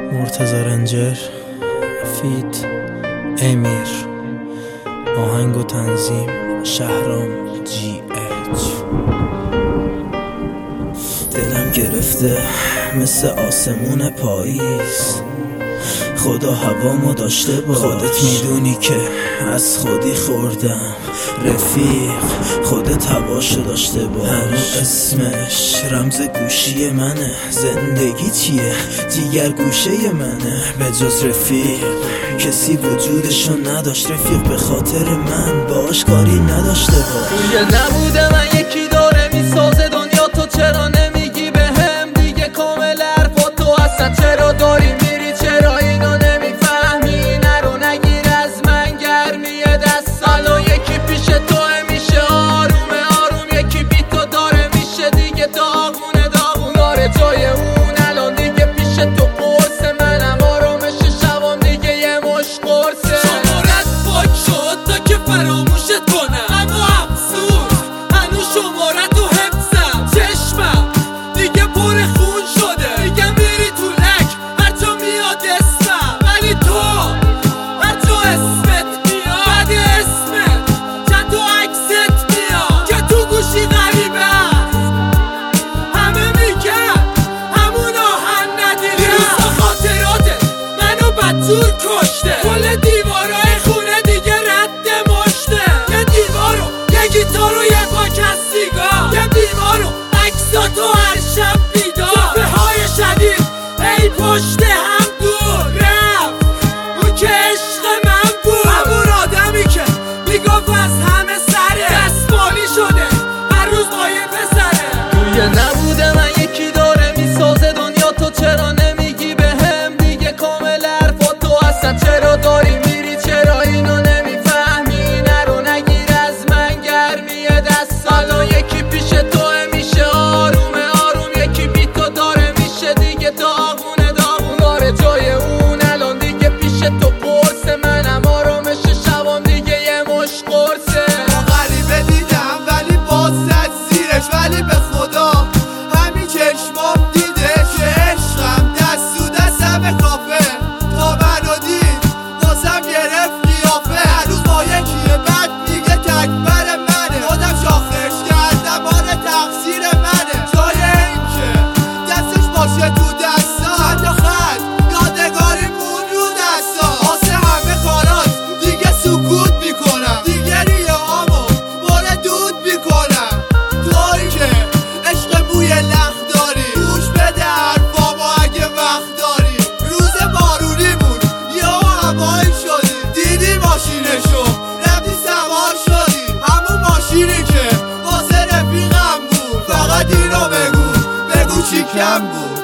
مرتضی رنجر فیت امیر، آهنگ و تنظیم شهرام جی اچ. دلم گرفته مثل آسمون پاییز، خدا هوامو داشته باش. خودت میدونی که از خودی خوردم رفیق، خودت هواشو داشته باش. هنوز اسمش رمز گوشی منه، زندگی چیه دیگر گوشه منه. به جز رفیق کسی وجودشو نداشت، رفیق به خاطر من باش کاری نداشته باش. توی نبوده من یکی داره میسازه دنیا، تو چرا نمیگی بهم دیگه کامل حرفاتو اصلا چرا داری میری، چرا اینو نمیفهمی؟ نرو نگیر از من گرمی دست، الان یکی پیش توه میشه آرومه آروم، یکی بی تو داره میشه دیگه داغونه داغون. داره جای اون الان دیگه پیش تو قرصه، منم آرامش شبام دیگه یه مش قرصه. شمارت پاک شد تا که فراموشت کنم، اما افسوس هنوز شمارت رو حفظم. چشمم دیگه پر خون شده، دیگه میری تو لک هر جا میاد اسمم، ولی تو هر جا اسمت میاد بعد اسمت چند تا عکست میاد که تو گوشی غریبه همه میگن همون آهن ندیدم. دیروزا خاطراتت منو بدجور کشته، کل دیوارای خونه دیگه رد مشته. یه دیوارو یه گیتارو یه پاک از سیگار، یه دیوارو عکساتو هر شب بیدار. صفحه های شدید ای پشت هم دور رفت اون که عشق من بود، همون آدمی که میگفت از همه سره دستمالی شده هر روز با یه پسره. توی نبوده من یکی داره میسازه دنیا، تو چرا نمیگی بهم دیگه کامل حرفاتو اصلا چرا داری میری، چرا اینو نمیفهمی؟ نرو نگیر از من گرمی دست، الان یکی پیش توه میشه آرومه آروم، یکی بی تو داره میشه دیگه داغونه داغون. داره جای اون الان دیگه پیش تو قرصه، منم آرامش شبام دیگه یه مش قرصه. غریبه دیدم ولی باز زد زیرش، ولی به خدا همین چشمام دیدش که عشقم دست تو دستم کافه، تا منو دید بازم گرفت قیافه. هر روز با یکیه بعد میگه تکبر منه، خودم شاخش کردم آره تقصیر منه. جای این که دستش باشه تو دستا چند تا خط یادگاری مون رو دستا، واسه همه کارات دیگه سکوت میکنم، دیگه ریه هامو باره دود میکنم. توی که عشق بوی لخ داری، گوش بده حرفامو اگه وقت داری. روز بارونی بود یا هوایی شدی، دیدی ماشینشو رفتی سوار شدی، همون ماشینی که واسه رفیقم بود. فقط اینو بگو چی کم بود.